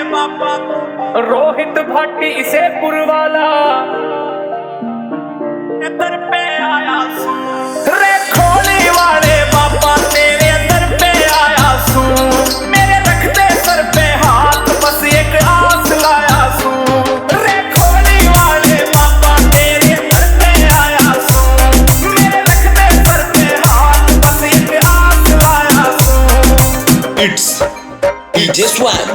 बाबा रोहित भाटी इसे पुरवाला दर पे आया सू रे खोली वाले बाबा तेरे दर पे आया सू मेरे रख दे सर पे हाथ बस एक आस लाया सू रे खोली वाले बाबा तेरे दर पे आया सू मेरे रख दे सर पे हाथ बस एक आस लाया सू। It's DJ Swag.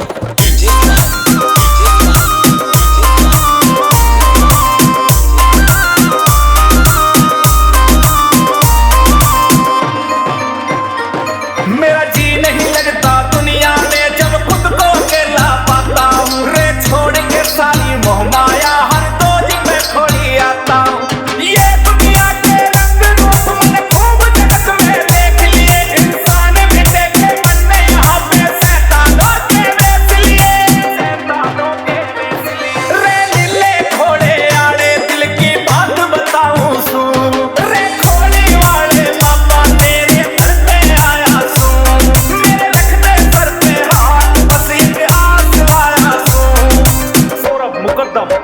मेरा जी नहीं लगता दुनिया में जब खुद को अकेला पाता हूँ रे छोड़ के सारी मोह माया हर दोज पे खोली आता हूँ ये दुनिया के रंग रूप मैंने खूब जगत में देख लिए इंसान भी देखे मन में यहाँ पे शैतानों के वेश लिए रे नीले घोड़े आड़े दिल की बात बताऊं सू रे खोली वाले बाबा तेरे दर पे आया सू मेरे रख दे सर पे हाथ बस एक आस लाया सू। सौरभ मुकद्दम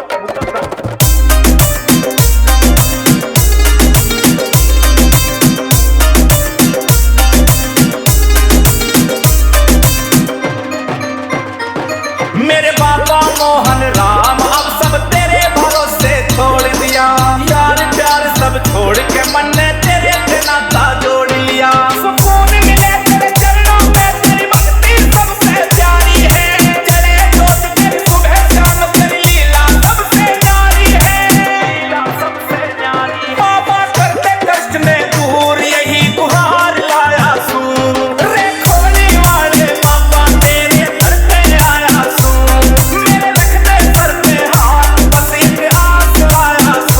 मेरे बाबा मोहन राम अब सब तेरे भरोसे छोड़ दिया यार प्यार सब छोड़ के मन ने तेरे से नाता जोड़ लिया सुकून मिले तेरे चरणों में तेरी भक्ति सबसे प्यारी है चले जोत तेरी सुबह शाम तेरी लीला सबसे न्यारी है बाबा करते कष्ट में दूर यही गुहार लाया सू रे खोली वाले बाबा तेरे दर पे आया सू मेरे रख दे सर पे हाथ बस एक आस लाया सू।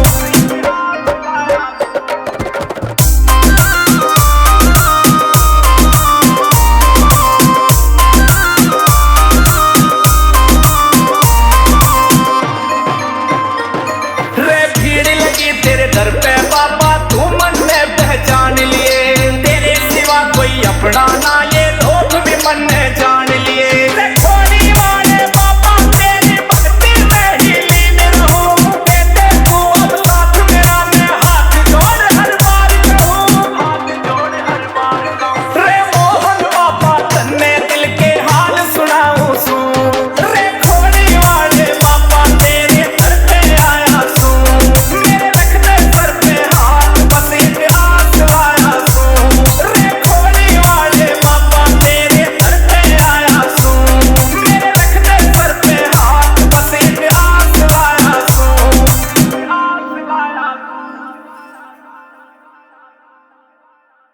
रे भीड़ लगी तेरे दर पे बाबा तू मन में पहचान लिए तेरे सिवा कोई अपना ना ये लोग भी मन में जान लिए